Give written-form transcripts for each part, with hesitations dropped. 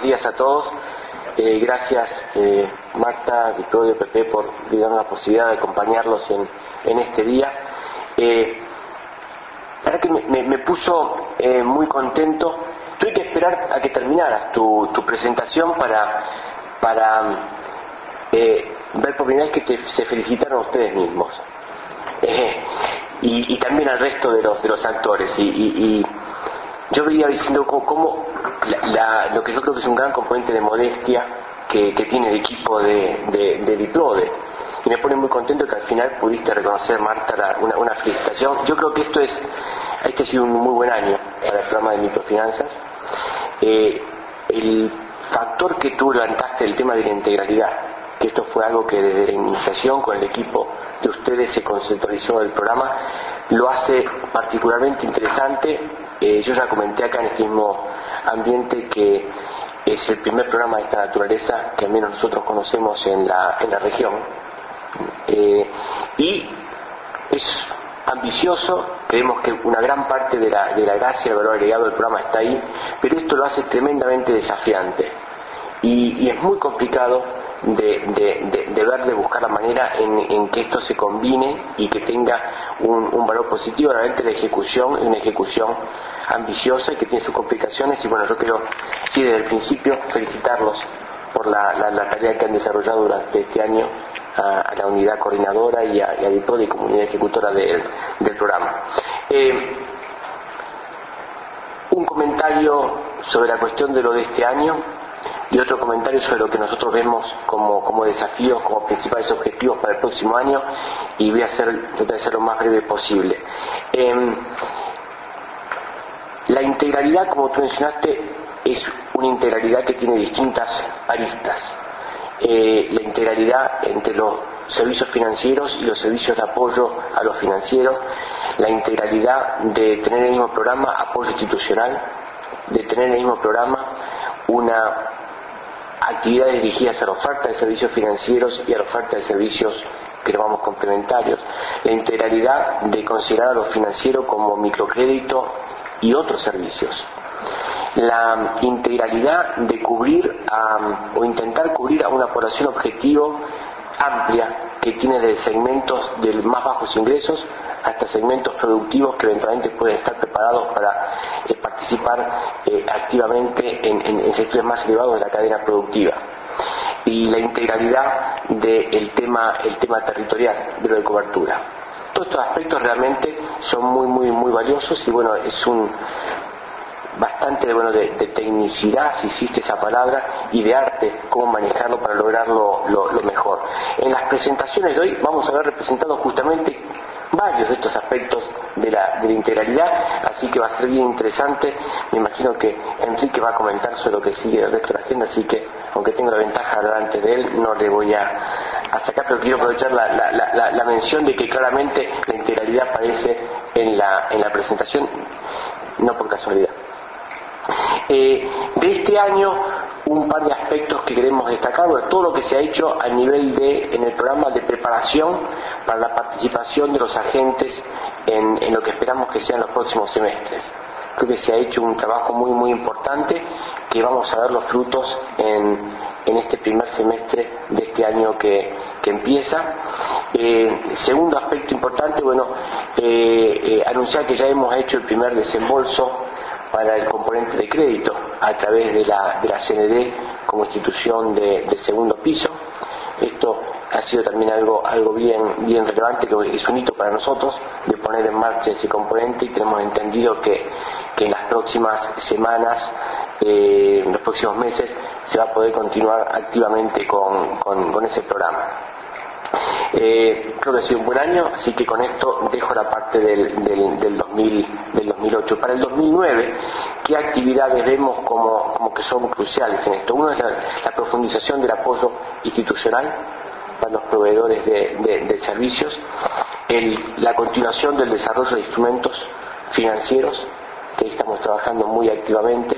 días a todos. Gracias Marta, Victorio, Pepe, por darnos la posibilidad de acompañarlos en este día. La verdad que me puso muy contento. Tuve que esperar a que terminaras tu presentación para ver por primera vez que se felicitaron a ustedes mismos. Y también al resto de los actores. Y yo veía diciendo cómo lo que yo creo que es un gran componente de modestia que tiene el equipo de Diprode. Y me pone muy contento que al final pudiste reconocer, Marta, una felicitación. Yo creo que este ha sido un muy buen año para el programa de microfinanzas. El factor que tú levantaste, el tema de la integralidad, que esto fue algo que desde la iniciación con el equipo de ustedes se conceptualizó el programa, lo hace particularmente interesante. Yo ya comenté acá en este mismo ambiente que es el primer programa de esta naturaleza que al menos nosotros conocemos en la región. Y es ambicioso, creemos que una gran parte de la gracia y el valor agregado del programa está ahí, pero esto lo hace tremendamente desafiante. Y es muy complicado de buscar la manera en que esto se combine y que tenga un valor positivo. Realmente la ejecución es una ejecución ambiciosa y que tiene sus complicaciones, y bueno, yo quiero, sí, desde el principio felicitarlos por la tarea que han desarrollado durante este año a la unidad coordinadora y a Diprode y comunidad ejecutora del programa. Un comentario sobre la cuestión de lo de este año y otro comentario sobre lo que nosotros vemos como desafíos, como principales objetivos para el próximo año, y voy a tratar de ser lo más breve posible. La integralidad, como tú mencionaste, es una integralidad que tiene distintas aristas. La integralidad entre los servicios financieros y los servicios de apoyo a los financieros, la integralidad de tener en el mismo programa apoyo institucional, de tener en el mismo programa actividades dirigidas a la oferta de servicios financieros y a la oferta de servicios que llamamos complementarios, la integralidad de considerar a lo financiero como microcrédito y otros servicios, la integralidad de cubrir o intentar cubrir a una población objetivo amplia que tiene desde segmentos de más bajos ingresos hasta segmentos productivos que eventualmente pueden estar preparados para participar activamente en sectores más elevados de la cadena productiva, y la integralidad del tema territorial de lo de cobertura. Todos estos aspectos realmente son muy valiosos, y bueno, es bastante de tecnicidad, si existe esa palabra, y de arte, cómo manejarlo para lograrlo lo mejor. En las presentaciones de hoy vamos a ver representados justamente varios de estos aspectos de la integralidad, así que va a ser bien interesante. Me imagino que Enrique va a comentar sobre lo que sigue el resto de la agenda, así que aunque tengo la ventaja delante de él, no le voy a sacar, pero quiero aprovechar la mención de que claramente la integralidad aparece en la presentación, no por casualidad. De este año, un par de aspectos que queremos destacar, todo lo que se ha hecho a nivel en el programa de preparación para la participación de los agentes en lo que esperamos que sean los próximos semestres. Creo que se ha hecho un trabajo muy importante, que vamos a ver los frutos en este primer semestre de este año que empieza. Segundo aspecto importante, anunciar que ya hemos hecho el primer desembolso para el componente de crédito a través de la CND como institución de segundo piso. Esto ha sido también algo bien relevante, que es un hito para nosotros de poner en marcha ese componente, y tenemos entendido que en las próximas semanas, en los próximos meses, se va a poder continuar activamente con ese programa. Creo que ha sido un buen año, así que con esto dejo la parte del 2008. Para el 2009, ¿qué actividades vemos como que son cruciales en esto? Uno es la profundización del apoyo institucional para los proveedores de servicios, la continuación del desarrollo de instrumentos financieros, que estamos trabajando muy activamente,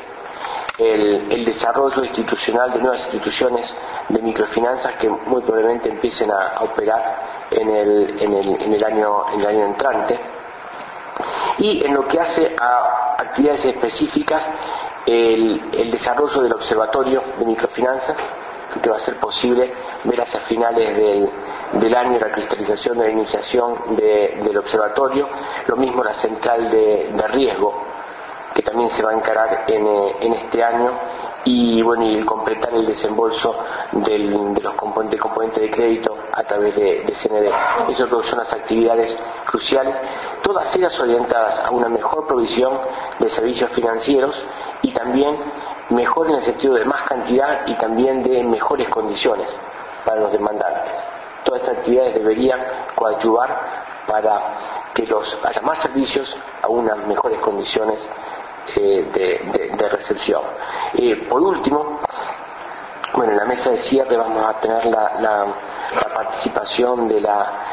el desarrollo institucional de nuevas instituciones de microfinanzas que muy probablemente empiecen a operar en el año entrante, y en lo que hace a actividades específicas, el desarrollo del observatorio de microfinanzas, que va a ser posible ver hacia finales del año la cristalización de la iniciación del observatorio, lo mismo la central de riesgo, que también se va a encarar en este año, y bueno, y completar el desembolso de los componentes de crédito a través de CND. Eso creo que son las actividades cruciales, todas ellas orientadas a una mejor provisión de servicios financieros y también mejor en el sentido de más cantidad y también de mejores condiciones para los demandantes. Todas estas actividades deberían coadyuvar para que haya más servicios a unas mejores condiciones de recepción. Por último, bueno, en la mesa de cierre vamos a tener la participación de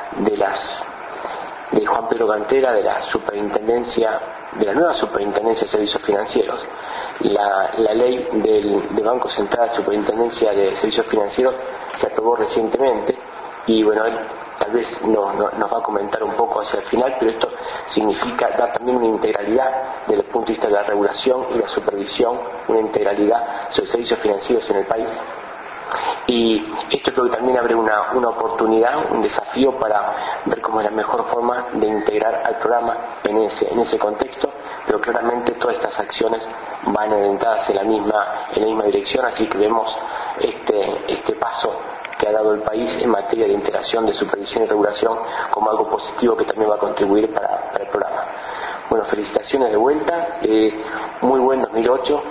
Juan Pedro Cantera, de la nueva Superintendencia de Servicios Financieros. La ley del Banco Central de Superintendencia de Servicios Financieros se aprobó recientemente, y bueno, él tal vez nos va a comentar un poco hacia el final, pero esto significa dar también una integralidad desde el punto de vista de la regulación y la supervisión, una integralidad sobre servicios financieros en el país. Y esto creo que también abre una oportunidad, un desafío para ver cómo es la mejor forma de integrar al programa en ese contexto, pero claramente todas estas acciones van orientadas en la misma dirección, así que vemos este paso que ha dado el país en materia de integración de supervisión y regulación como algo positivo que también va a contribuir para el programa. Bueno, felicitaciones de vuelta, muy buen 2008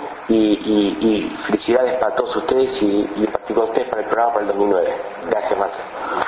y felicidades para todos ustedes y en particular a ustedes para el programa para el 2009. Gracias, Marta.